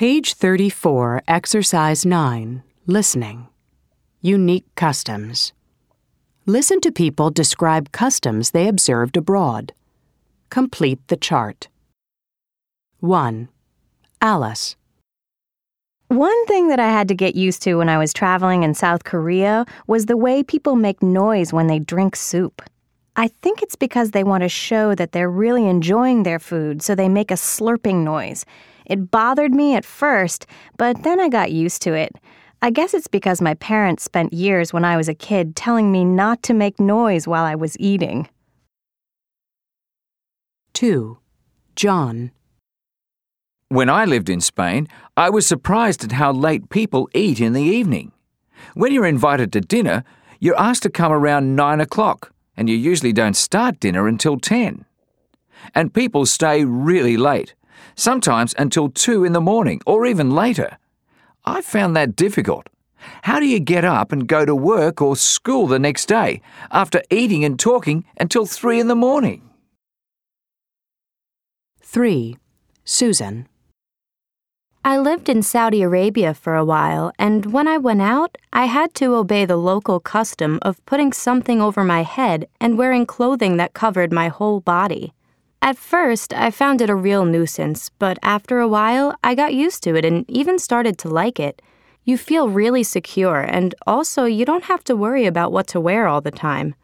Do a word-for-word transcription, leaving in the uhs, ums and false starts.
Page thirty-four, Exercise nine, Listening. Unique customs. Listen to people describe customs they observed abroad. Complete the chart. one. Alice. One thing that I had to get used to when I was traveling in South Korea was the way people make noise when they drink soup. I think it's because they want to show that they're really enjoying their food, so they make a slurping noise. It bothered me at first, but then I got used to it. I guess it's because my parents spent years when I was a kid telling me not to make noise while I was eating. two. John. When I lived in Spain, I was surprised at how late people eat in the evening. When you're invited to dinner, you're asked to come around nine o'clock, and you usually don't start dinner until ten. And people stay really late, sometimes until two in the morning or even later. I found that difficult. How do you get up and go to work or school the next day after eating and talking until three in the morning? three. Susan. I lived in Saudi Arabia for a while, and when I went out, I had to obey the local custom of putting something over my head and wearing clothing that covered my whole body. At first, I found it a real nuisance, but after a while, I got used to it and even started to like it. You feel really secure, and also you don't have to worry about what to wear all the time.